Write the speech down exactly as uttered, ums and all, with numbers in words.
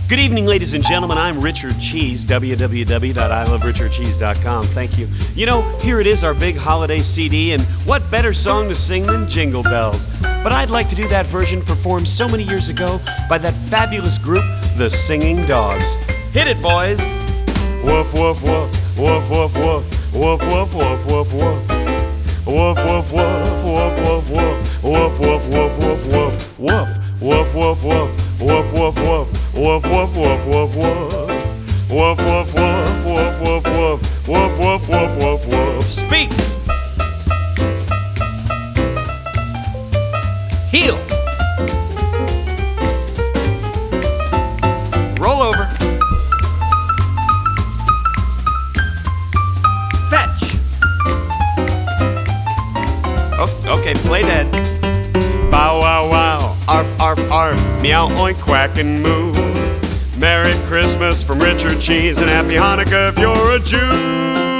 Good evening, ladies and gentlemen. I'm Richard Cheese, w w w dot i love richard cheese dot com. Thank you. You know, here it is, our big holiday C D, and what better song to sing than Jingle Bells? But I'd like to do that version performed so many years ago by that fabulous group, the Singing Dogs. Hit it, boys! Woof, woof, woof, woof, woof, woof, woof, woof, woof, woof, woof. Woof, woof, woof, woof, woof, woof, woof, woof, woof, woof, woof, woof, woof, woof, woof. Woof, woof, woof, woof, woof, woof, woof, woof. Woof, woof, woof, woof, woof, woof. Woof, woof, woof, woof, woof. Speak! Heel! Roll over. Fetch! Oh, okay, play dead. Bow, wow, wow. Arf, arf, arf, meow, oink, quack, and moo. Merry Christmas from Richard Cheese, and Happy Hanukkah if you're a Jew.